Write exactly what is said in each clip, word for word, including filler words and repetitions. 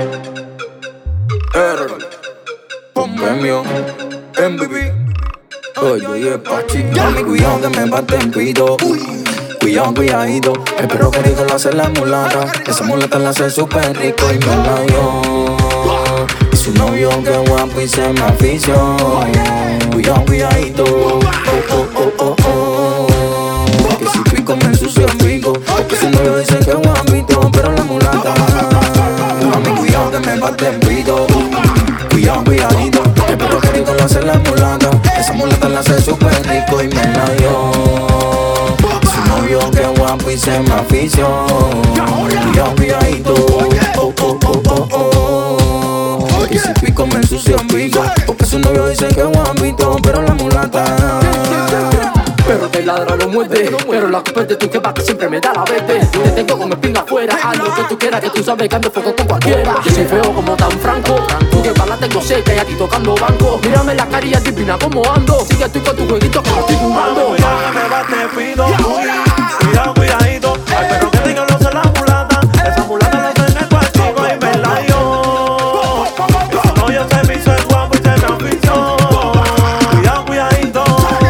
Error, premio, M V P. Oye, y es Pachi. Mami, cuidado que me baten pito. Cuidado, cuidadito. Espero que rico lo hace la mulata. Esa mulata la hace súper rico y me la dio. Y su novio que guapo y se me afició. Cuidado, cuidadito. Oh, oh, oh, oh, oh. Que si pico me ensucio en pico. Porque su novio dice que guapito, pero la mulata. Mami, cuidado que me baten pito. Cuidado, cuidadito. Espero que rico lo hace la mulata. Esa mulata la hace súper rico y me la dio. Su novio que guapo y se me afició. Cuidado, cuidadito. Oh, oh, oh, oh, oh. Y si pico me ensucio en pico. Porque su novio dice que guapito, pero la mulata. Pero te ladra, lo muerde. Pero la culpa es de tu jefa que siempre me da la verde. Te tengo como espinga afuera. Haz lo que tú quieras, que tú sabes que ando fuego con cualquiera. Yo soy feo como tan franco. Tu jefa la tengo seca y aquí tocando banco. Mírame la cara y adivina cómo ando. Sigue tú con tu jueguito que lo estoy jugando. Cuidado que me bate pido. Cuidado, cuidadito. Ay, pero que diga lo sé la mulata. Esa mulata la tengo en el cuartico y me la dio. Y su novio se me hizo el guapo y se me afició. Cuidado, cuidadito.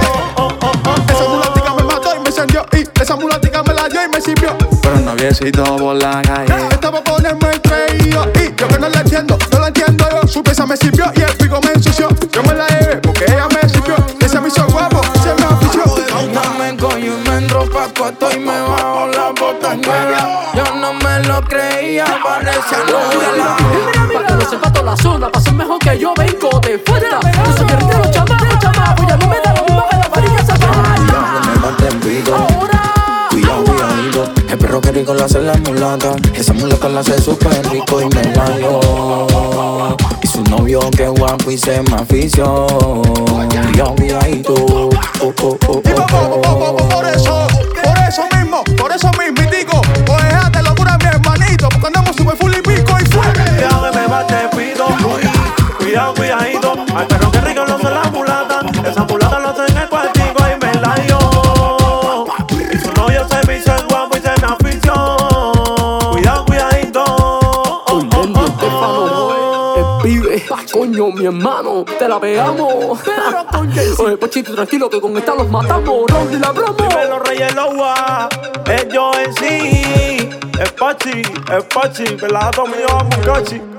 Esa mulatica me la dio y me sirvió. Pero un noviecito por la calle. Estaba por ponerme creído. Y yo que no la entiendo, no la entiendo yo. Su pieza me sirvió y el pico me ensució. Yo me la llevé porque ella me sirvió. Ese me hizo guapo, se me afició. No me coño y me entró pa' cuarto y me bajó la botañera. Yo no me lo creía, parecía novela. Pa' que no sepa toda la zona, pa' ser mejor que yo vengo de fuera. Yo soy guerrero, chamaco, chamaco. Ya no me da lo mismo que la varilla zapata. Cuidado que me baten pito. Cuidado, cuidadito. Espero que rico lo hace la mulata. Esa mulata la hace súper rico y me la dio. Y su novio que guapo y se me afició. Cuidado, cuidadito. Oh, oh, oh, oh, oh. Por eso, por eso mismo, por eso mismo, digo, pues déjate locura mi hermanito, porque andamos super full y pico y fuera. Cuidado que me bate pido. Cuidado, cuidadito. Ay, pero que rico lo hace la mulata. Esa mulata la tengo en el cuartico y me la dio. Y su novio se me hizo el guapo y se me afició. Cuidado, cuidadito. Oh, oh, oh, Estefano, el pibe, coño, mi hermano, te la pegamos. Oye, Pochito, tranquilo que con esta los matamos. Round y la broma. Dímelo, Reyes Loa. Es yo en sí. Es Pachi, es Pachi. Pelado mío, a Mucachi.